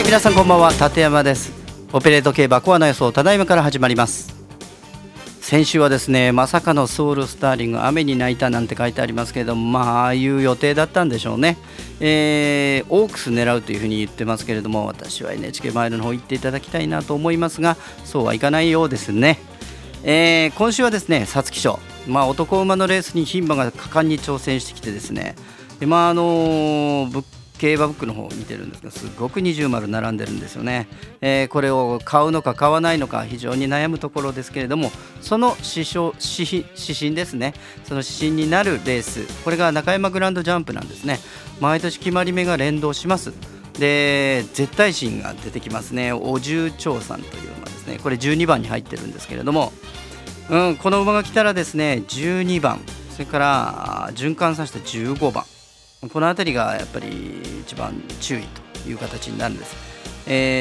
皆さんこんばんは、立山です。オペレート競馬コアの予想、ただいまから始まります。先週はですね、まさかのソウルスターリング、雨に泣いたなんて書いてありますけれども、ああいう予定だったんでしょうね。オークス狙うというふうに言ってますけれども、私は NHK マイルの方行っていただきたいなと思いますが、そうはいかないようですね。今週はですね、皐月賞、男馬のレースに牝馬が果敢に挑戦してきてですね、で競馬ブックの方を見てるんですが、すごく20丸並んでるんですよね。これを買うのか買わないのか非常に悩むところですけれども、その指針ですね、その指針になるレース、これが中山グランドジャンプなんですね。毎年決まり目が連動します。で、絶対神が出てきますね。お重長さんという馬ですね。これ12番に入ってるんですけれども、この馬が来たらですね、12番、それから循環させて15番、この辺りがやっぱり一番注意という形になるんです。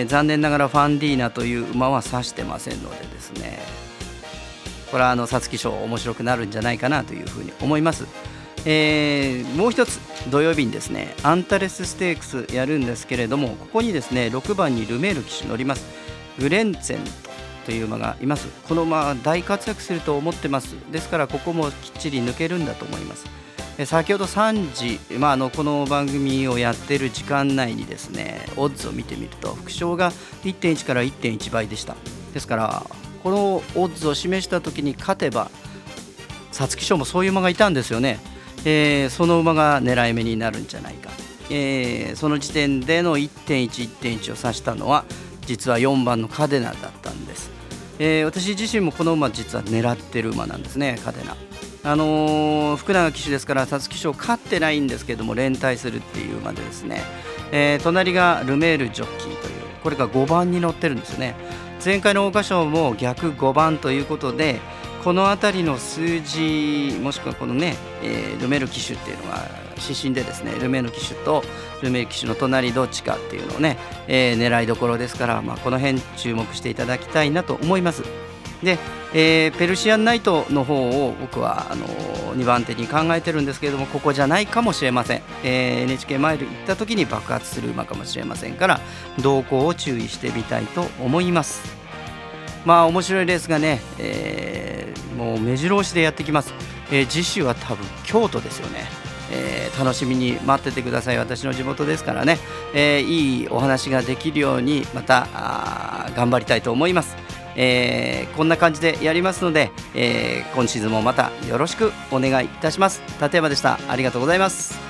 残念ながらファンディーナという馬は指してませんのでですね、これは皐月賞面白くなるんじゃないかなというふうに思います。もう一つ土曜日にですね、アンタレスステークスやるんですけれども、ここにですね6番にルメール騎手乗ります。グレンツェンという馬がいます。この馬は大活躍すると思ってます。ですからここもきっちり抜けるんだと思います。先ほど3時、この番組をやっている時間内にですね、オッズを見てみると副賞が 1.1 から 1.1 倍でした。ですからこのオッズを示した時に勝てば、皐月賞もそういう馬がいたんですよね。その馬が狙い目になるんじゃないか。その時点での 1.1 を指したのは実は4番のカデナだったんです。私自身もこの馬実は狙ってる馬なんですね、カデナ。福永騎手ですから皐月賞勝ってないんですけども連帯するっていう馬でですね、隣がルメールジョッキーという、これが5番に乗ってるんですよね。前回の桜花賞も逆5番ということで、この辺りの数字もしくはこのね、ルメール騎手っていうのが指針でですね、ルメール騎手とルメール騎手の隣どっちかっていうのをね、狙いどころですから、この辺注目していただきたいなと思います。で、ペルシアンナイトの方を僕は2番手に考えてるんですけれども、ここじゃないかもしれません。NHK マイル行った時に爆発する馬かもしれませんから、動向を注意してみたいと思います。面白いレースがね、もう目白押しでやってきます。次週は多分京都ですよね。楽しみに待っててください。私の地元ですからね、いいお話ができるようにまた頑張りたいと思います。こんな感じでやりますので、今シーズンもまたよろしくお願いいたします。立山でした。ありがとうございます。